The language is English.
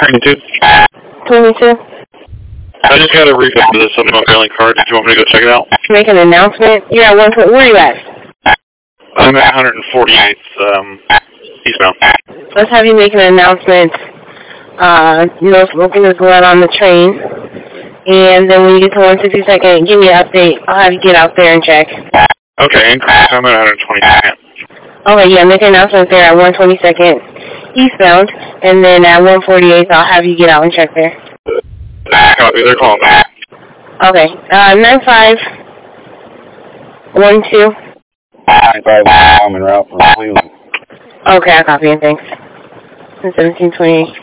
22. 22. I just got a refund for this something on mailing card. Did you want me to go check it out? Make an announcement. You're at 1. Where are you at? I'm at 148th, eastbound. Let's have you make an announcement. No smoking is allowed on the train. And then when you get to 162nd, give me an update. I'll have you get out there and check. Okay, I'm at 122nd. Okay, yeah, make an announcement there at 122nd eastbound. And then at 148th, I'll have you get out and check there. Copy, they're calling back. Okay, 9512. 95, I'm en route for Cleveland. Okay, I copy it, thanks. 1728.